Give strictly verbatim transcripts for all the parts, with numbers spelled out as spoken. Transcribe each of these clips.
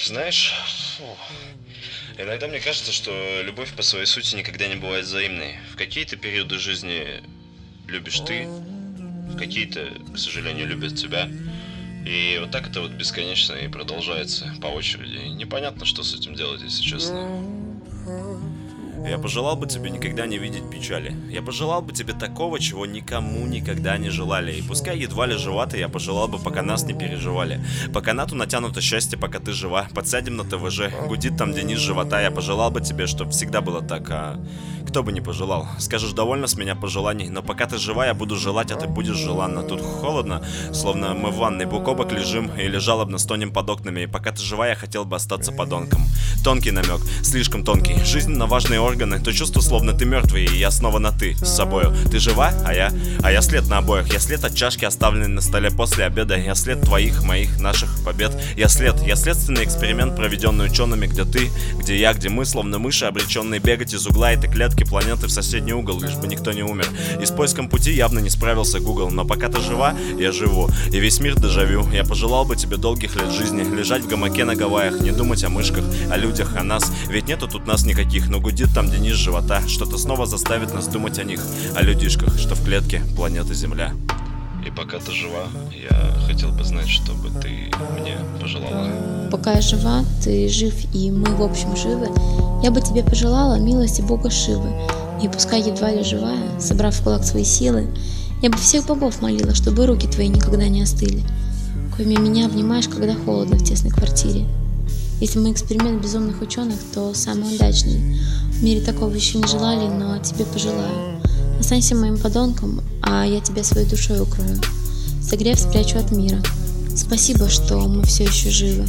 Знаешь, фу, иногда мне кажется, что любовь по своей сути никогда не бывает взаимной. В какие-то периоды жизни любишь ты, в какие-то, к сожалению, любят тебя. И вот так это вот бесконечно и продолжается по очереди. И непонятно, что с этим делать, если честно. Я пожелал бы тебе никогда не видеть печали. Я пожелал бы тебе такого, чего никому никогда не желали. И пускай едва ли жива ты, я пожелал бы, пока нас не переживали. По канату натянуто счастье, пока ты жива. Подсядем на ТВЖ, гудит там Денис живота. Я пожелал бы тебе, чтобы всегда было так, а кто бы не пожелал. Скажешь, довольно с меня пожеланий, но пока ты жива, я буду желать, а ты будешь желанна. Тут холодно, словно мы в ванной бок о бок лежим или жалобно стонем под окнами. И пока ты жива, я хотел бы остаться подонком. Тонкий намек, слишком тонкий. Жизненно важные органы, то чувство, словно ты мертвый, и я снова на ты с собою. Ты жива, а я, а я след на обоих. Я след от чашки, оставленной на столе после обеда. Я след твоих, моих, наших побед. Я след, я следственный эксперимент, проведенный учеными, где ты, где я, где мы, словно мыши, обреченные бегать из угла этой клетки планеты в соседний угол, лишь бы никто не умер. И с поиском пути явно не справился Google, но пока ты жива, я живу, и весь мир дежавю. Я пожелал бы тебе долгих лет жизни, лежать в гамаке на Гавайях, не думать о мышках, о людях, о нас. Ведь нету тут нас никаких, но гудит там Денис живота. Что-то снова заставит нас думать о них, о людишках, что в клетке планеты Земля. И пока ты жива, я хотел бы знать, чтобы ты мне пожелала. Пока я жива, ты жив, и мы в общем живы. Я бы тебе пожелала милости Бога Шивы. И пускай едва ли живая, собрав в кулак свои силы, я бы всех богов молила, чтобы руки твои никогда не остыли, коими меня обнимаешь, когда холодно в тесной квартире. Если мой эксперимент безумных ученых, то самый удачный. В мире такого еще не желали, но тебе пожелаю. Останься моим подонком, а я тебя своей душой укрою. Согрев, спрячу от мира. Спасибо, что мы все еще живы.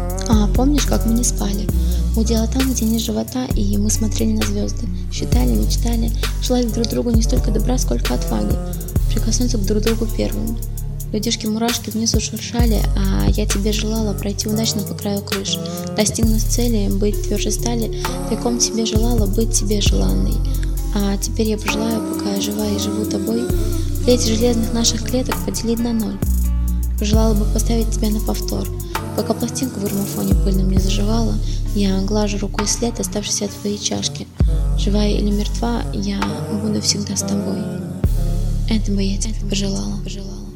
А помнишь, как мы не спали? Удела там, где нет живота, и мы смотрели на звезды. Считали, мечтали, желали друг другу не столько добра, сколько отваги. Прикоснуться к друг другу первым. Людишки-мурашки внизу шуршали, а я тебе желала пройти удачно по краю крыш, достигнуть цели, быть тверже стали, тайком тебе желала быть тебе желанной. А теперь я пожелаю, пока я жива и живу тобой, клеть железных наших клеток поделить на ноль. Пожелала бы поставить тебя на повтор, пока пластинку в граммофоне пыльном не заживала, я глажу рукой след, оставшийся от твоей чашки. Живая или мертва, я буду всегда с тобой. Это бы я тебе пожелала, пожелала.